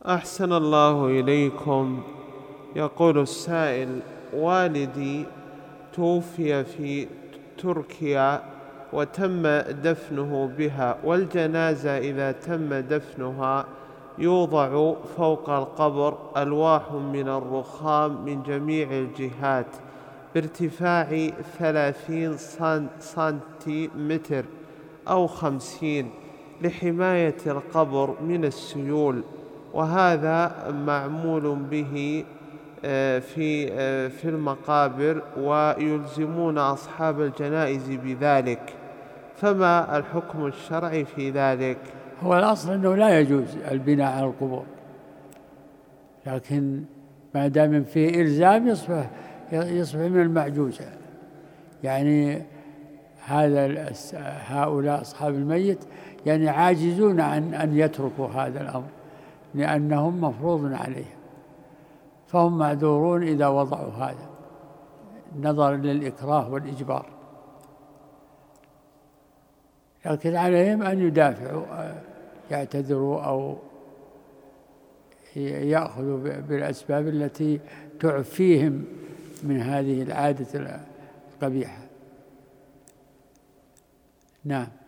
أحسن الله إليكم. يقول السائل: والدي توفي في تركيا وتم دفنه بها، والجنازة إذا تم دفنها يوضع فوق القبر ألواح من الرخام من جميع الجهات بارتفاع 30 سنتيمتر أو 50 لحماية القبر من السيول، وهذا معمول به في المقابر، ويلزمون أصحاب الجنائز بذلك، فما الحكم الشرعي في ذلك؟ هو الأصل أنه لا يجوز البناء على القبور، لكن ما دام فيه إلزام يصبح من المعجوزة. يعني هؤلاء أصحاب الميت يعني عاجزون عن أن يتركوا هذا الأمر لأنهم مفروض عليهم، فهم معذورون إذا وضعوا هذا نظرا للإكراه والإجبار، لكن عليهم أن يدافعوا، يعتذروا أو يأخذوا بالأسباب التي تعفيهم من هذه العادة القبيحة. نعم.